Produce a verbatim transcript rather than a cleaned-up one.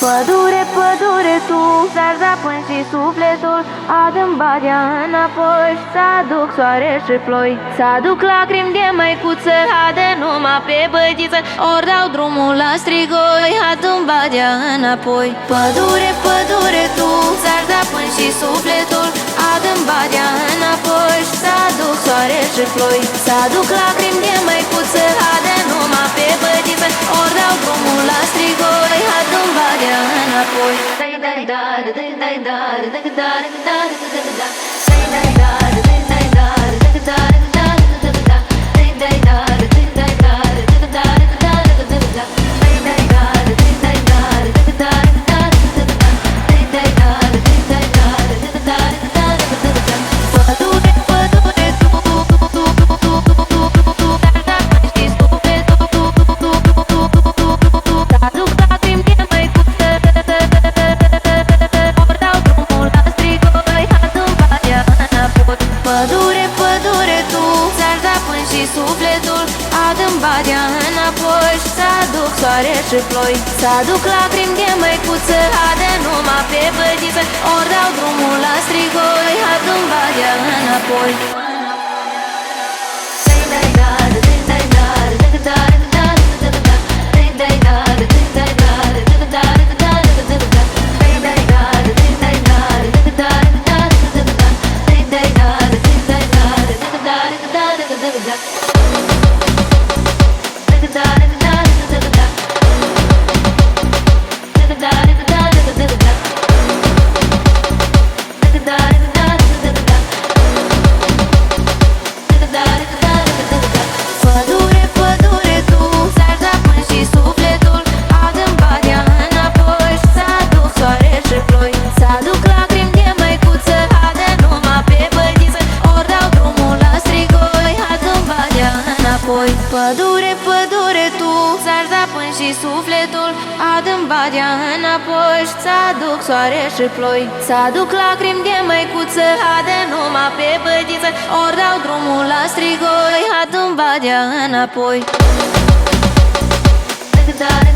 Pădure, pădure, tu s-ar până și sufletul, adă-mi badea înapoi și s-aduc soare și ploi. S-aduc lacrimi de măicuță, adă numai pe băgiță, ori dau drumul la strigoi, adă-mi badea înapoi. Pădure, pădure, tu s-ar până și sufletul, adă-mi badea înapoi și s-aduc soare și ploi. S-aduc lacrimi de măicuță, adă numai pe băgiță, ori dau drumul la strigoi, adă-mi badea înapoi. Pădure, pădure, tu ți-ar da până și sufletul, adă-mi badea înapoi și s-aduc soare și ploi. S-aduc lacrimi de măicuță, adă numai pe băgiță, ori dau drumul la strigoi, adă-mi badea înapoi. Pădure, pădure, tu ți-ar da până și sufletul, adă-mi badea înapoi și s-aduc soare și ploi. S-aduc lacrimi de măicuță, adă numai pe băgiță, ori dau drumul la strigoi, adă-mi badea înapoi. Pădure, pădure, tu ți-ar da până și sufletul, adă-mi badea înapoi și s-aduc soare și ploi. S-aduc lacrimi de măicuță, adă numai pe băgiță, ori dau drumul la strigoi, adă-mi badea înapoi.